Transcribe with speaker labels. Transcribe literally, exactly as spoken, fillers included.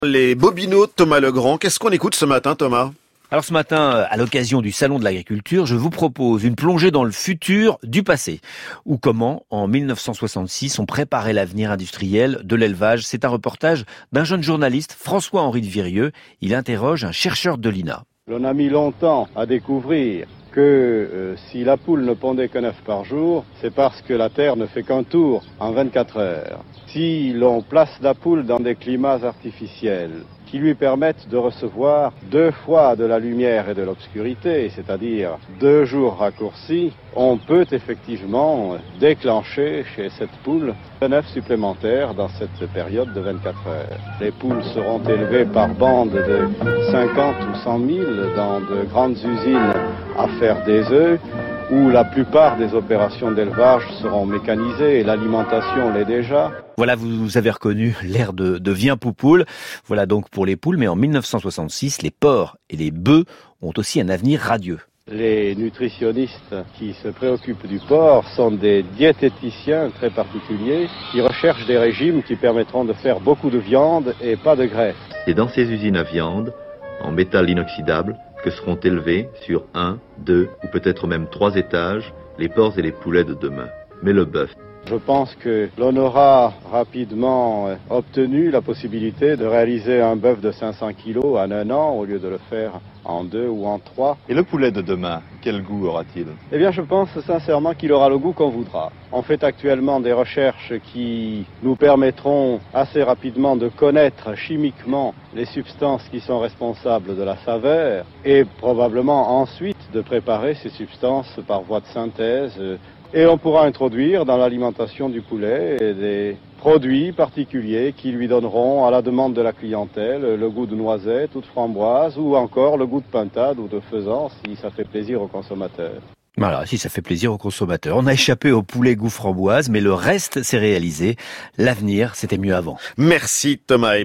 Speaker 1: Les Bobino de Thomas Legrand. Qu'est-ce qu'on écoute ce matin, Thomas ?
Speaker 2: Alors ce matin, à l'occasion du Salon de l'Agriculture, je vous propose une plongée dans le futur du passé. Ou comment, en mille neuf cent soixante-six, on préparait l'avenir industriel de l'élevage. C'est un reportage d'un jeune journaliste, François-Henri de Virieux. Il interroge un chercheur de l'I N A.
Speaker 3: On a mis longtemps à découvrir que euh, si la poule ne pondait qu'un œuf par jour, c'est parce que la Terre ne fait qu'un tour en vingt-quatre heures. Si l'on place la poule dans des climats artificiels qui lui permettent de recevoir deux fois de la lumière et de l'obscurité, c'est-à-dire deux jours raccourcis, on peut effectivement déclencher chez cette poule un œuf supplémentaire dans cette période de vingt-quatre heures. Les poules seront élevées par bandes de cinquante ou cent mille dans de grandes usines à faire des œufs, où la plupart des opérations d'élevage seront mécanisées et l'alimentation l'est déjà.
Speaker 2: Voilà, vous avez reconnu l'air de, de Viens Poupoule. Voilà donc pour les poules, mais en mille neuf cent soixante-six, les porcs et les bœufs ont aussi un avenir radieux.
Speaker 3: Les nutritionnistes qui se préoccupent du porc sont des diététiciens très particuliers qui recherchent des régimes qui permettront de faire beaucoup de viande et pas de graisse.
Speaker 4: Et dans ces usines à viande, en métal inoxydable, que seront élevés sur un, deux ou peut-être même trois étages les porcs et les poulets de demain. Mais le bœuf.
Speaker 3: Je pense que l'on aura rapidement obtenu la possibilité de réaliser un bœuf de cinq cents kilos en un an au lieu de le faire en deux ou en trois.
Speaker 5: Et le poulet de demain, quel goût aura-t-il ?
Speaker 3: Eh bien, je pense sincèrement qu'il aura le goût qu'on voudra. On fait actuellement des recherches qui nous permettront assez rapidement de connaître chimiquement les substances qui sont responsables de la saveur et probablement ensuite de préparer ces substances par voie de synthèse. Et on pourra introduire dans l'alimentation du poulet des produits particuliers qui lui donneront, à la demande de la clientèle, le goût de noisette ou de framboise, ou encore le goût de pintade ou de faisan, si ça fait plaisir aux consommateurs.
Speaker 2: Voilà, si ça fait plaisir aux consommateurs. On a échappé au poulet goût framboise, mais le reste s'est réalisé. L'avenir, c'était mieux avant.
Speaker 1: Merci Thomas.